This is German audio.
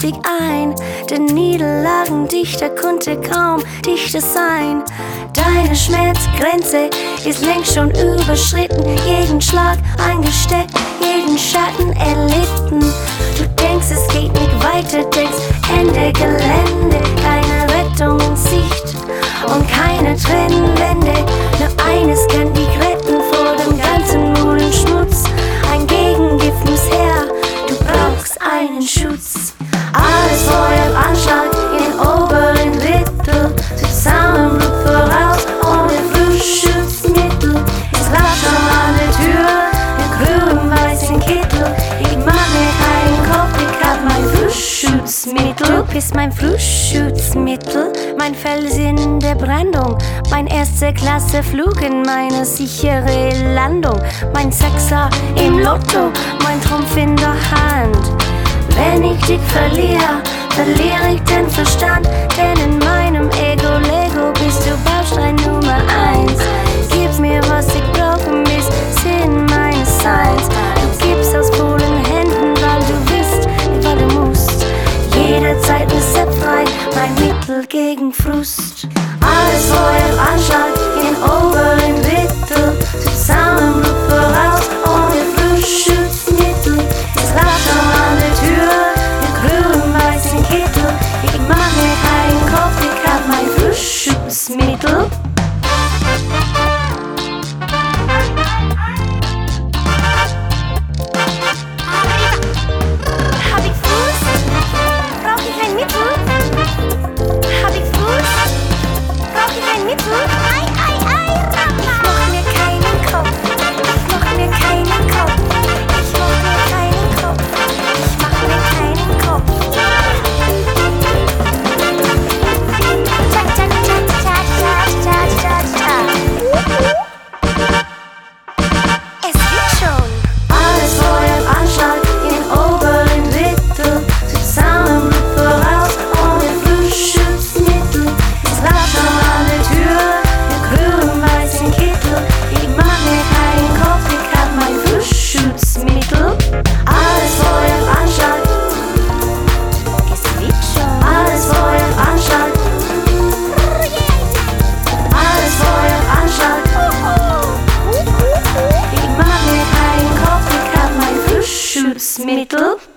richtig ein, denn Niederlagendichter konnte kaum dichter sein. Deine Schmerzgrenze ist längst schon überschritten, jeden Schlag eingesteckt, jeden Schatten erlitten. Du denkst, es geht nicht weiter, denkst Ende Gelände, keine Rettung in Sicht und keine Trennwände. Nur eines kann dich retten vor dem ganzen Schmutz. Ein Gegengift muss her, du brauchst einen Schutz. Alles Feuer im Anschlag in den oberen Drittel, Zusammenbruch voraus ohne Flussschutzmittel. Es lacht schon an der Tür, der grünen weißen Kittel. Ich mach mir keinen Kopf, ich hab mein Flussschutzmittel. Du bist mein Flussschutzmittel, mein Fels in der Brandung, mein erste Klasse Flug in meine sichere Landung, mein Sechser im Lotto, mein Trumpf in der Hand. Wenn ich dich verliere ich den Verstand, denn in meinem Ego-Lego bist du Baustein Nummer 1. Gib mir, was ich brauche, Miss, Sinn meines Seins. Du gibst aus vollen Händen, weil du willst, nicht weil du musst. Jederzeit rezeptfrei, mein Mittel gegen Frust. Alles Feuer im Anschlag in den oberen Drittel, Zusammenbruch voraus ohne Flussschutzmittel. Es lacht noch an der Tür, der grünen weißen Kittel. Ich mach mir keinen Kopf, ich hab mein Flussschutzmittel. Hab ich Fuß? Brauch ich ein Mittel? Hab ich Fuß? Brauch ich ein Mittel? Ei, ei, ei, Rama! Ich mach mir keinen Kopf. Ich mach mir keinen Kopf. Ich mach mir keinen Kopf. Ich mach mir keinen Kopf. Cha, cha, cha, cha, cha, cha, cha. Es geht schon. Alles Feuer im Anschlag in den oberen Drittel, Zusammenbruch voraus ohne Flussschutzmittel. Es lacht noch an der Tür, der grünen weißen Kittel. Ich mach mir keinen Kopf, ich hab mein Flussschutzmittel. Alles Feuer im Anschlag. Es wird schon. Alles Feuer im Anschlag. Alles Feuer im Anschlag. Ich mach mir keinen Kopf, ich hab mein Flussschutzmittel.